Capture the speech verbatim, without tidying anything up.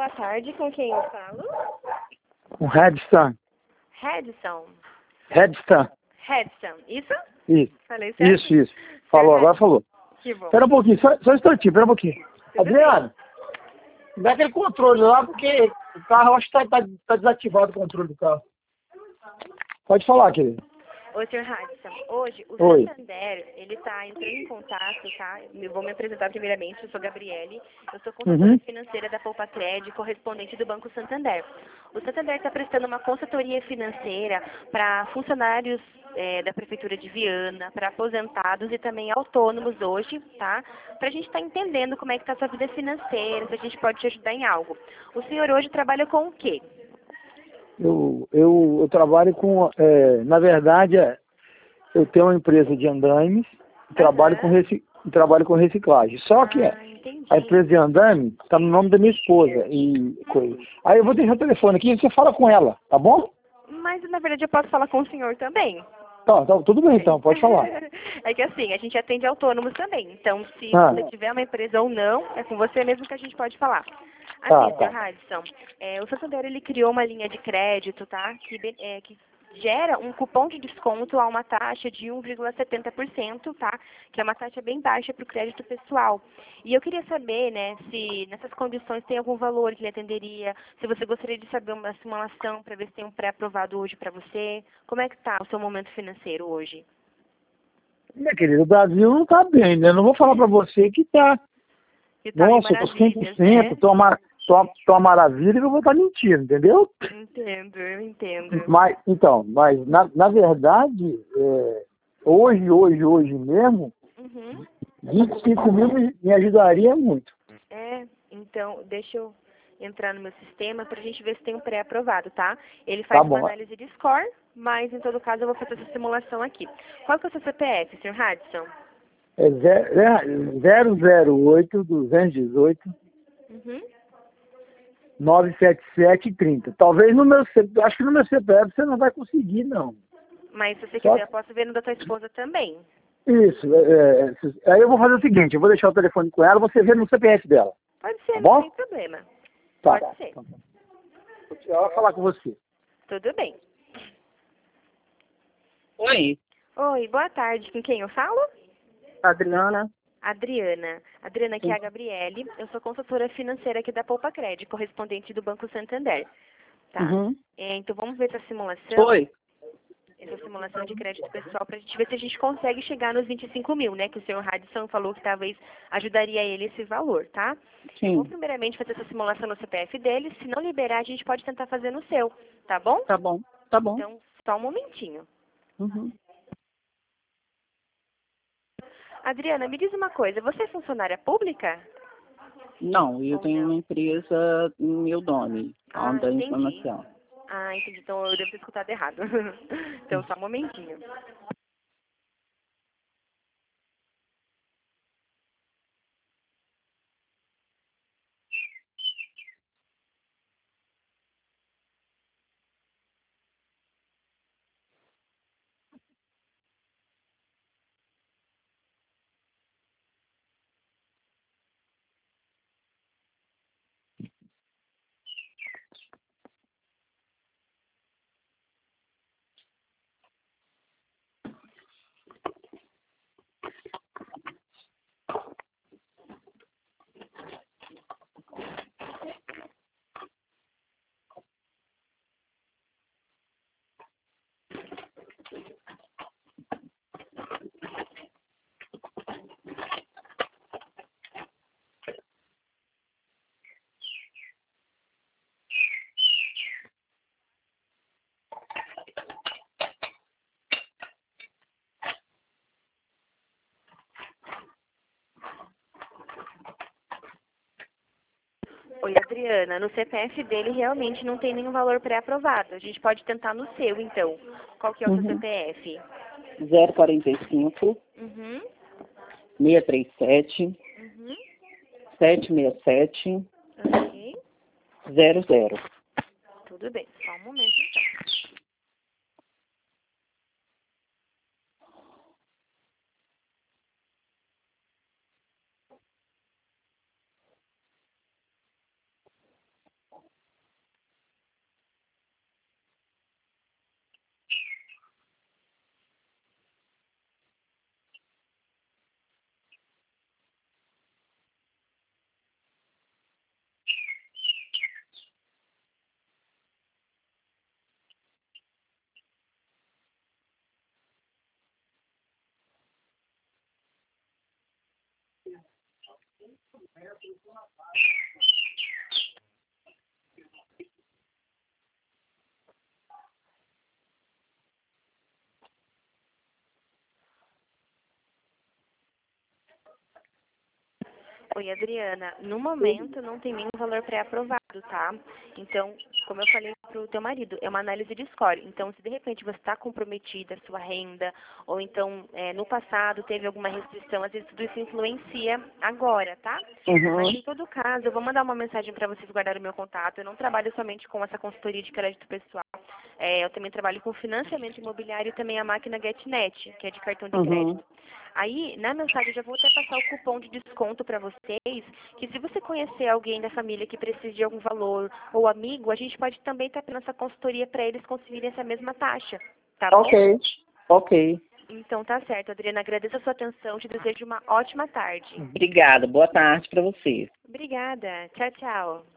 boa tarde, com quem eu falo? Um Redstone. Redson. Redstone. Redson, isso? Isso. Falei certo? Isso, isso. Falou, agora falou. Que bom. Espera um pouquinho, só, só um instantinho, espera um pouquinho. Tudo Adriano, dá aquele controle lá, porque o carro, eu acho que tá, tá, tá desativado o controle do carro. Pode falar, querido. Oi, senhor Radisson. Hoje, o Oi. Santander, ele está entrando em contato, tá? Eu vou me apresentar primeiramente, eu sou Gabriele, eu sou consultora Uhum. financeira da Poupa Cred, correspondente do Banco Santander. O Santander está prestando uma consultoria financeira para funcionários eh, da Prefeitura de Viana, para aposentados e também autônomos hoje, tá? Para a gente estar entendendo como é que está a sua vida financeira, se a gente pode te ajudar em algo. O senhor hoje trabalha com o quê? Eu, eu, eu trabalho com, é, na verdade, é, eu tenho uma empresa de andaimes e trabalho, com Aham. reci, e trabalho com reciclagem. Só que é, Ah, entendi. a empresa de andaime está no nome da minha esposa e coisa. Aí eu vou deixar o telefone aqui e você fala com ela, tá bom? Mas, na verdade, eu posso falar com o senhor também. Tá, tá, tudo bem então, pode falar. É que assim, a gente atende autônomos também. Então, se Ah, você tiver uma empresa ou não, é com você mesmo que a gente pode falar. tá, Assim, senhor tá. Radisson, é, o Santander, ele criou uma linha de crédito, tá? Que, be- é, que gera um cupom de desconto a uma taxa de um vírgula setenta por cento, tá? Que é uma taxa bem baixa para o crédito pessoal. E eu queria saber, né, se nessas condições tem algum valor que lhe atenderia, se você gostaria de saber uma simulação para ver se tem um pré-aprovado hoje para você. Como é que está o seu momento financeiro hoje? Minha querida, o Brasil não tá bem, né? Eu não vou falar pra você que tá. Que tá mil Nossa, eu tô cem por maravilhas, cento, né? tô uma, tô, tô uma maravilha que eu vou estar mentindo, entendeu? Entendo, eu entendo. Mas, então, mas na, na verdade, é, hoje, hoje, hoje mesmo, Uhum. vinte e cinco mil me, me ajudaria muito. É, então, deixa eu entrar no meu sistema para a gente ver se tem um pré-aprovado, tá? Ele Tá faz uma bom. análise de score, mas em todo caso eu vou fazer essa simulação aqui. Qual que é o seu C P F, senhor Hudson? É zero zero oito, duzentos e dezoito, Uhum. novecentos e setenta e sete, trinta. Talvez no meu C P F, acho que no meu C P F você não vai conseguir, não. Mas se você Só quiser, eu posso ver no da tua esposa também. isso. É, é, aí eu vou fazer o seguinte, eu vou deixar o telefone com ela, você vê no C P F dela. Pode Tá ser, não bom? tem problema. Tá. Pode ser. Ela vai falar com você. Tudo bem. Oi, Oi, boa tarde. Com quem eu falo? Adriana. Adriana. Adriana, aqui é Sim. a Gabriele. Eu sou consultora financeira aqui da Poupa Cred, correspondente do Banco Santander. Tá? Uhum. É, então vamos ver essa simulação, Oi. essa simulação de crédito pessoal, para a gente ver se a gente consegue chegar nos vinte e cinco mil, né? Que o senhor Radisson falou que talvez ajudaria ele esse valor, tá? Eu vou Sim, primeiramente fazer essa simulação no C P F dele. Se não liberar, a gente pode tentar fazer no seu, tá bom? tá bom. Tá bom. Então, só um momentinho. Uhum. Adriana, me diz uma coisa, você é funcionária pública? Não, eu Ou tenho não? uma empresa em meu nome, Ah, Onda entendi. Informação. Ah, entendi. Então eu devo ter escutado errado. Então, só um momentinho. Oi, Adriana. No C P F dele realmente não tem nenhum valor pré-aprovado. A gente pode tentar no seu, então. Qual que é o seu Uhum. C P F? zero quarenta e cinco, Uhum. seiscentos e trinta e sete, Uhum. setecentos e sessenta e sete, Ok. zero zero. Tudo bem. Só um momento, então. Oi, Adriana. No momento não tem nenhum valor pré-aprovado, tá? Então, como eu falei pro teu marido, é uma análise de score. Então, se de repente você está comprometida a sua renda, ou então é, no passado teve alguma restrição, às vezes tudo isso influencia agora, tá? Uhum. Mas em todo caso, eu vou mandar uma mensagem para vocês guardarem o meu contato. Eu não trabalho somente com essa consultoria de crédito pessoal. É, eu também trabalho com financiamento imobiliário e também a máquina GetNet, que é de cartão de Uhum. crédito. Aí, na mensagem, eu já vou até passar o cupom de desconto para vocês, que se você conhecer alguém da família que precise de algum valor ou amigo, a gente pode também estar tendo essa consultoria para eles conseguirem essa mesma taxa, tá bom? Ok. Ok. Então tá certo, Adriana. Agradeço a sua atenção, te desejo uma ótima tarde. Obrigada. Boa tarde para você. Obrigada. Tchau, tchau.